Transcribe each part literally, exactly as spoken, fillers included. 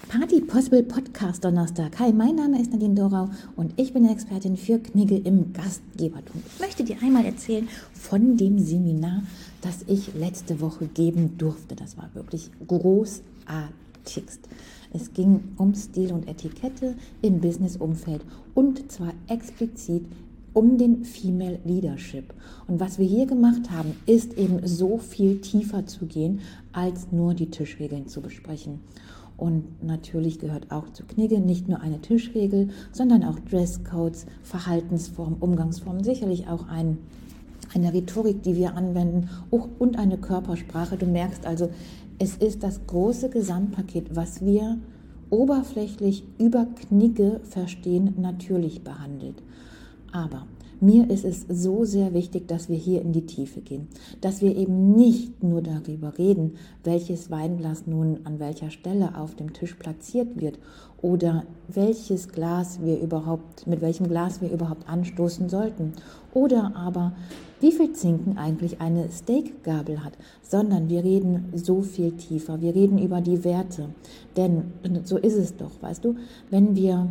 Party Possible Podcast Donnerstag. Hi, mein Name ist Nadine Dorau und ich bin Expertin für Knigge im Gastgebertum. Ich möchte dir einmal erzählen von dem Seminar, das ich letzte Woche geben durfte. Das war wirklich großartigst. Es ging um Stil und Etikette im Business-Umfeld und zwar explizit um den Female Leadership. Und was wir hier gemacht haben, ist eben so viel tiefer zu gehen, als nur die Tischregeln zu besprechen. Und natürlich gehört auch zu Knigge nicht nur eine Tischregel, sondern auch Dresscodes, Verhaltensformen, Umgangsformen, sicherlich auch ein, eine Rhetorik, die wir anwenden und eine Körpersprache. Du merkst also, es ist das große Gesamtpaket, was wir oberflächlich über Knigge verstehen, natürlich behandelt. Aber mir ist es so sehr wichtig, dass wir hier in die Tiefe gehen, dass wir eben nicht nur darüber reden, welches Weinglas nun an welcher Stelle auf dem Tisch platziert wird oder welches Glas wir überhaupt, mit welchem Glas wir überhaupt anstoßen sollten oder aber wie viel Zinken eigentlich eine Steakgabel hat, sondern wir reden so viel tiefer, wir reden über die Werte, denn so ist es doch, weißt du, wenn wir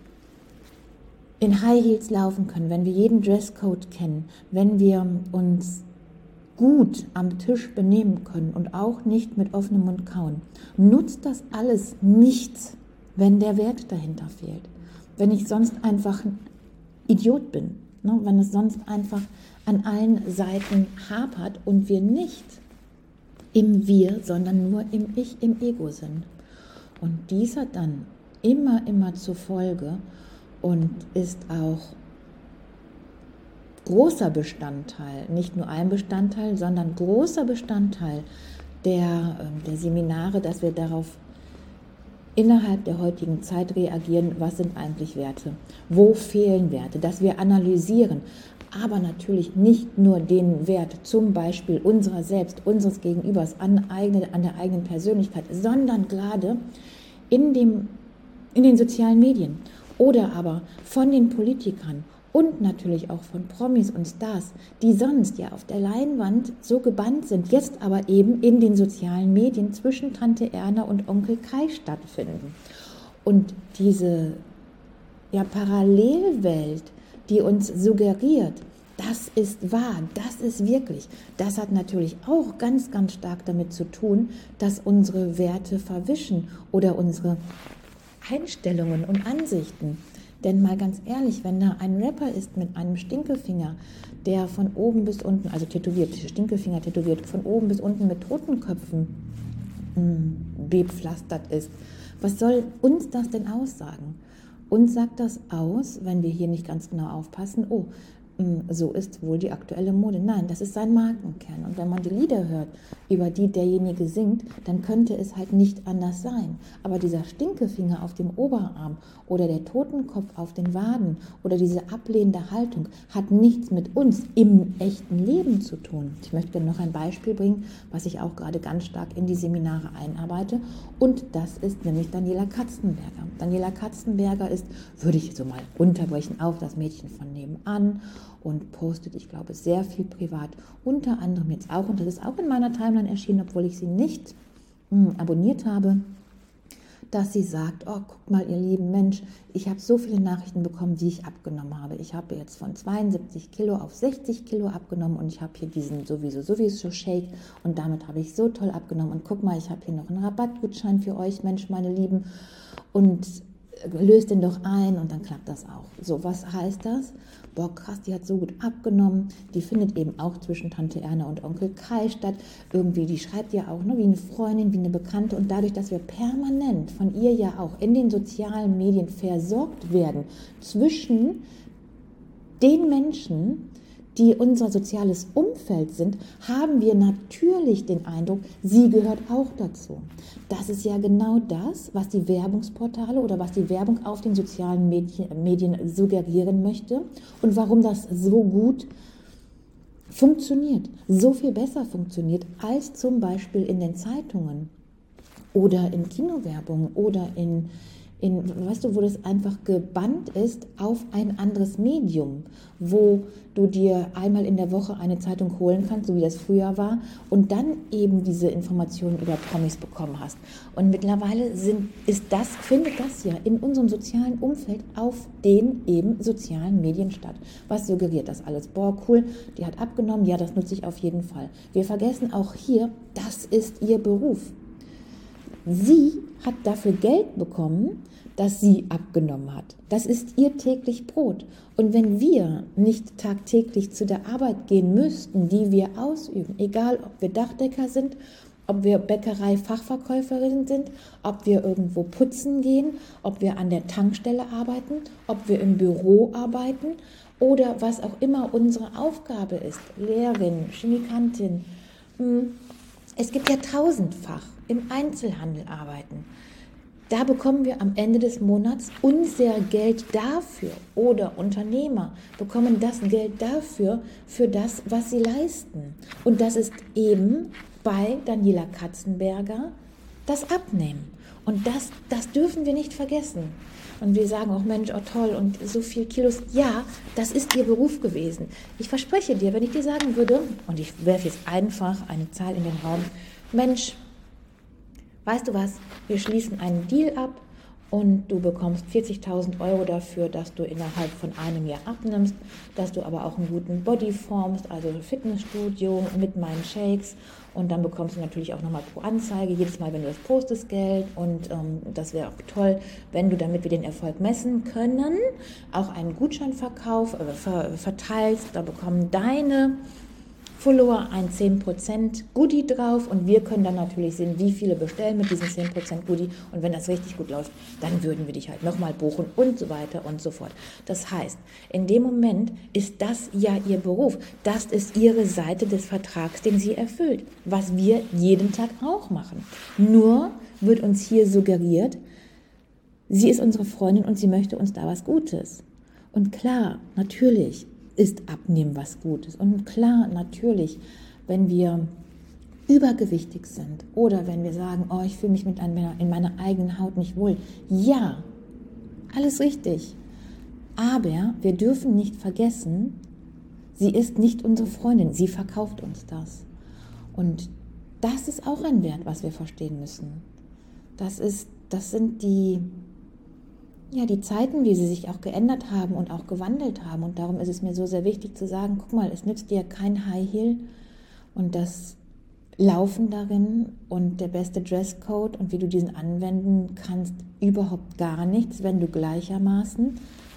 in High Heels laufen können, wenn wir jeden Dresscode kennen, wenn wir uns gut am Tisch benehmen können und auch nicht mit offenem Mund kauen, nutzt das alles nichts, wenn der Wert dahinter fehlt. Wenn ich sonst einfach ein Idiot bin, ne? Wenn es sonst einfach an allen Seiten hapert und wir nicht im Wir, sondern nur im Ich, im Ego sind. Und dies hat dann immer, immer zur Folge, und ist auch großer Bestandteil, nicht nur ein Bestandteil, sondern großer Bestandteil der, der Seminare, dass wir darauf innerhalb der heutigen Zeit reagieren, was sind eigentlich Werte, wo fehlen Werte, dass wir analysieren, aber natürlich nicht nur den Wert, zum Beispiel unserer selbst, unseres Gegenübers, an, eigene, an der eigenen Persönlichkeit, sondern gerade in, dem, in den sozialen Medien. Oder aber von den Politikern und natürlich auch von Promis und Stars, die sonst ja auf der Leinwand so gebannt sind, jetzt aber eben in den sozialen Medien zwischen Tante Erna und Onkel Kai stattfinden. Und diese ja, Parallelwelt, die uns suggeriert, das ist wahr, das ist wirklich, das hat natürlich auch ganz, ganz stark damit zu tun, dass unsere Werte verwischen oder unsere Einstellungen und Ansichten. Denn mal ganz ehrlich, wenn da ein Rapper ist mit einem Stinkefinger, der von oben bis unten, also tätowiert, Stinkefinger tätowiert, von oben bis unten mit Totenköpfen mh, bepflastert ist, was soll uns das denn aussagen? Uns sagt das aus, wenn wir hier nicht ganz genau aufpassen, oh, so ist wohl die aktuelle Mode. Nein, das ist sein Markenkern. Und wenn man die Lieder hört, über die derjenige singt, dann könnte es halt nicht anders sein. Aber dieser Stinkefinger auf dem Oberarm oder der Totenkopf auf den Waden oder diese ablehnende Haltung hat nichts mit uns im echten Leben zu tun. Ich möchte gerne noch ein Beispiel bringen, was ich auch gerade ganz stark in die Seminare einarbeite. Und das ist nämlich Daniela Katzenberger. Daniela Katzenberger ist, würde ich so mal runterbrechen, auf das Mädchen von nebenan und postet, ich glaube, sehr viel privat, unter anderem jetzt auch, und das ist auch in meiner Timeline erschienen, obwohl ich sie nicht mh, abonniert habe, dass sie sagt, oh, guck mal, ihr lieben Mensch, ich habe so viele Nachrichten bekommen, wie ich abgenommen habe. Ich habe jetzt von zweiundsiebzig Kilo auf sechzig Kilo abgenommen und ich habe hier diesen sowieso sowieso Shake und damit habe ich so toll abgenommen. Und guck mal, ich habe hier noch einen Rabattgutschein für euch, Mensch, meine Lieben, und löst den doch ein und dann klappt das auch. So, was heißt das? Boah, krass, die hat so gut abgenommen. Die findet eben auch zwischen Tante Erna und Onkel Kai statt. Irgendwie, die schreibt ja auch ne, wie eine Freundin, wie eine Bekannte. Und dadurch, dass wir permanent von ihr ja auch in den sozialen Medien versorgt werden, zwischen den Menschen, die unser soziales Umfeld sind, haben wir natürlich den Eindruck, sie gehört auch dazu. Das ist ja genau das, was die Werbungsportale oder was die Werbung auf den sozialen Medien suggerieren möchte und warum das so gut funktioniert, so viel besser funktioniert als zum Beispiel in den Zeitungen oder in Kinowerbung oder in in, weißt du, wo das einfach gebannt ist auf ein anderes Medium, wo du dir einmal in der Woche eine Zeitung holen kannst, so wie das früher war, und dann eben diese Informationen über Promis bekommen hast. Und mittlerweile sind, ist das, findet das ja in unserem sozialen Umfeld auf den eben sozialen Medien statt. Was suggeriert das alles? Boah, cool, die hat abgenommen, ja, das nutze ich auf jeden Fall. Wir vergessen auch hier, das ist ihr Beruf. Sie hat dafür Geld bekommen, dass sie abgenommen hat. Das ist ihr täglich Brot. Und wenn wir nicht tagtäglich zu der Arbeit gehen müssten, die wir ausüben, egal ob wir Dachdecker sind, ob wir Bäckerei-Fachverkäuferinnen sind, ob wir irgendwo putzen gehen, ob wir an der Tankstelle arbeiten, ob wir im Büro arbeiten oder was auch immer unsere Aufgabe ist, Lehrerin, Chemikantin. Es gibt ja tausendfach im Einzelhandel arbeiten. Da bekommen wir am Ende des Monats unser Geld dafür, oder Unternehmer bekommen das Geld dafür, für das, was sie leisten. Und das ist eben bei Daniela Katzenberger das Abnehmen. Und das, das dürfen wir nicht vergessen. Und wir sagen auch, Mensch, oh toll, und so viel Kilos. Ja, das ist ihr Beruf gewesen. Ich verspreche dir, wenn ich dir sagen würde, und ich werfe jetzt einfach eine Zahl in den Raum, Mensch, weißt du was, wir schließen einen Deal ab und du bekommst vierzigtausend Euro dafür, dass du innerhalb von einem Jahr abnimmst, dass du aber auch einen guten Body formst, also Fitnessstudio mit meinen Shakes, und dann bekommst du natürlich auch nochmal pro Anzeige, jedes Mal, wenn du das postest, Geld, und ähm, das wäre auch toll, wenn du, damit wir den Erfolg messen können, auch einen Gutscheinverkauf äh, ver- verteilst, da bekommen deine Follower ein zehn Prozent Goodie drauf, und wir können dann natürlich sehen, wie viele bestellen mit diesem zehn Prozent Goodie, und wenn das richtig gut läuft, dann würden wir dich halt nochmal buchen und so weiter und so fort. Das heißt, in dem Moment ist das ja ihr Beruf, das ist ihre Seite des Vertrags, den sie erfüllt, was wir jeden Tag auch machen. Nur wird uns hier suggeriert, sie ist unsere Freundin und sie möchte uns da was Gutes. Und klar, natürlich ist Abnehmen was Gutes. Und klar, natürlich, wenn wir übergewichtig sind oder wenn wir sagen, oh, ich fühle mich mit einer, in meiner eigenen Haut nicht wohl. Ja, alles richtig. Aber wir dürfen nicht vergessen, sie ist nicht unsere Freundin, sie verkauft uns das. Und das ist auch ein Wert, was wir verstehen müssen. Das ist, das sind die Ja, die Zeiten, wie sie sich auch geändert haben und auch gewandelt haben. Und darum ist es mir so sehr wichtig zu sagen, guck mal, es nützt dir kein High Heel und das Laufen darin und der beste Dresscode und wie du diesen anwenden kannst, überhaupt gar nichts, wenn du gleichermaßen,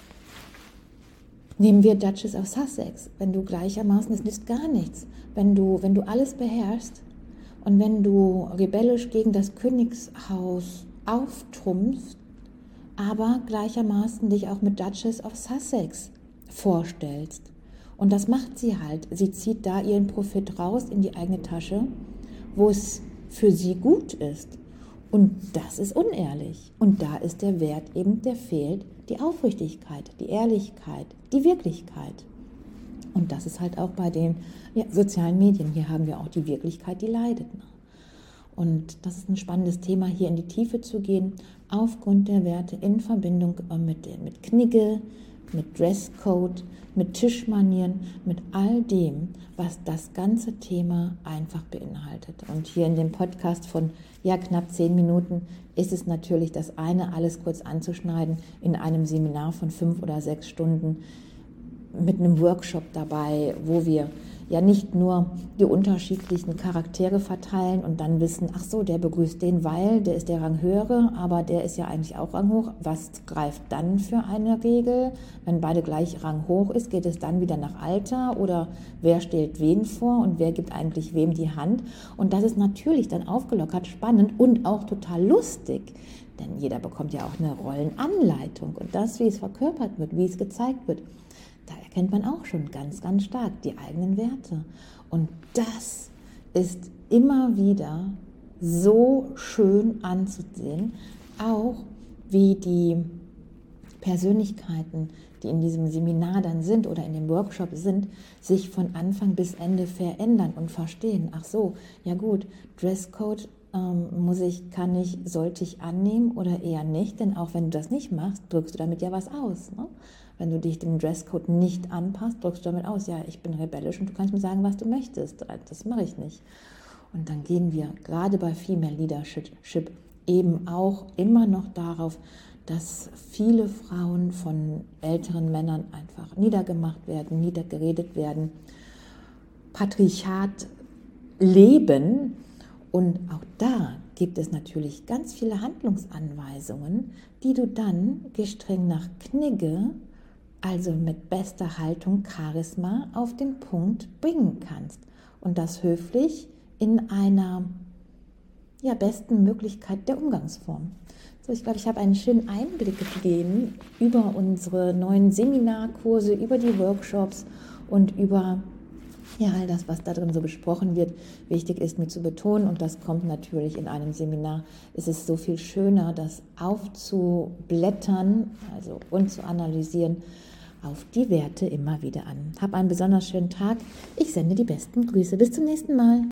nehmen wir Duchess of Sussex, wenn du gleichermaßen, es nützt gar nichts, wenn du, wenn du alles beherrschst und wenn du rebellisch gegen das Königshaus auftrumpfst, aber gleichermaßen dich auch mit Duchess of Sussex vorstellst. Und das macht sie halt. Sie zieht da ihren Profit raus in die eigene Tasche, wo es für sie gut ist. Und das ist unehrlich. Und da ist der Wert eben, der fehlt, die Aufrichtigkeit, die Ehrlichkeit, die Wirklichkeit. Und das ist halt auch bei den ja, sozialen Medien. Hier haben wir auch die Wirklichkeit, die leidet. Und das ist ein spannendes Thema, hier in die Tiefe zu gehen, aufgrund der Werte in Verbindung mit, mit Knigge, mit Dresscode, mit Tischmanieren, mit all dem, was das ganze Thema einfach beinhaltet. Und hier in dem Podcast von ja, knapp zehn Minuten ist es natürlich das eine, alles kurz anzuschneiden, in einem Seminar von fünf oder sechs Stunden mit einem Workshop dabei, wo wir ja nicht nur die unterschiedlichen Charaktere verteilen und dann wissen, ach so, der begrüßt den, weil der ist der Ranghöhere, aber der ist ja eigentlich auch ranghoch. Was greift dann für eine Regel? Wenn beide gleich ranghoch ist, geht es dann wieder nach Alter oder wer stellt wen vor und wer gibt eigentlich wem die Hand? Und das ist natürlich dann aufgelockert, spannend und auch total lustig. Denn jeder bekommt ja auch eine Rollenanleitung und das, wie es verkörpert wird, wie es gezeigt wird, da erkennt man auch schon ganz, ganz stark die eigenen Werte. Und das ist immer wieder so schön anzusehen, auch wie die Persönlichkeiten, die in diesem Seminar dann sind oder in dem Workshop sind, sich von Anfang bis Ende verändern und verstehen. Ach so, ja gut, Dresscode ähm, muss ich, kann ich, sollte ich annehmen oder eher nicht? Denn auch wenn du das nicht machst, drückst du damit ja was aus. Ne? Wenn du dich dem Dresscode nicht anpasst, drückst du damit aus, ja, ich bin rebellisch und du kannst mir sagen, was du möchtest. Das mache ich nicht. Und dann gehen wir gerade bei Female Leadership eben auch immer noch darauf, dass viele Frauen von älteren Männern einfach niedergemacht werden, niedergeredet werden, Patriarchat leben. Und auch da gibt es natürlich ganz viele Handlungsanweisungen, die du dann gestreng nach Knigge, also mit bester Haltung, Charisma, auf den Punkt bringen kannst. Und das höflich in einer ja, besten Möglichkeit der Umgangsform. So, ich glaube, ich habe einen schönen Einblick gegeben über unsere neuen Seminarkurse, über die Workshops und über ja, all das, was da drin so besprochen wird. Wichtig ist mir zu betonen, und das kommt natürlich in einem Seminar, ist es so viel schöner, das aufzublättern, also und zu analysieren, auf die Werte immer wieder an. Hab einen besonders schönen Tag. Ich sende die besten Grüße. Bis zum nächsten Mal.